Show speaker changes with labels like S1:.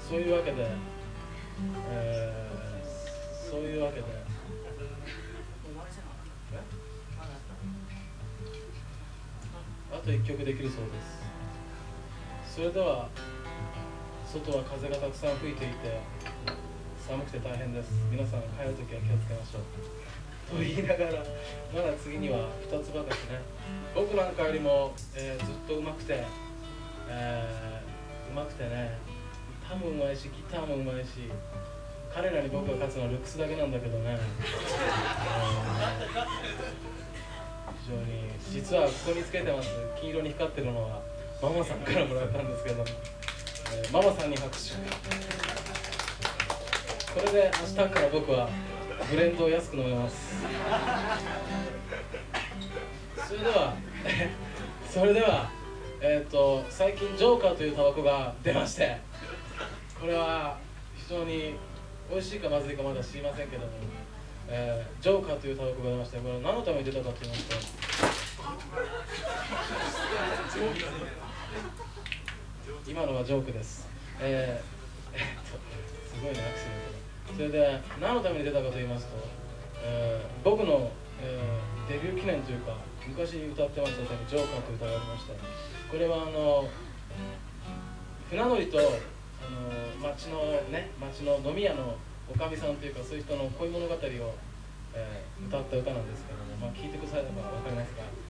S1: そういうわけで、あと1曲できるそうです。それでは、外は風がたくさん吹いていて寒くて大変です。皆さん帰るときは気をつけましょうと言いながら、まだ次には2つばかしね。僕なんかよりも、ずっと上手くて、ね、歌も上手いしギターも上手いし、彼らに僕が勝つのはルックスだけなんだけどね、非常に実はここにつけてます。金色に光ってるのはママさんからもらったんですけど、ママさんに拍手。これで明日から僕はブレンドを安く飲めます。それでは最近ジョーカーというタバコが出まして、これは非常に美味しいかまずいかまだ知りませんけども、ジョーカーというタバコが出まして、これは何のために出たかと言いますと、今のはジョークです。すごいね、アクセル。それで何のために出たかと言いますと、僕の、デビュー記念というか、昔歌ってました「ジョーカー」という歌がありました。これは船乗りと町の飲み屋のおかみさんというか、そういう人の恋物語を、歌った歌なんですけども、聞いてくだされば分かりますが。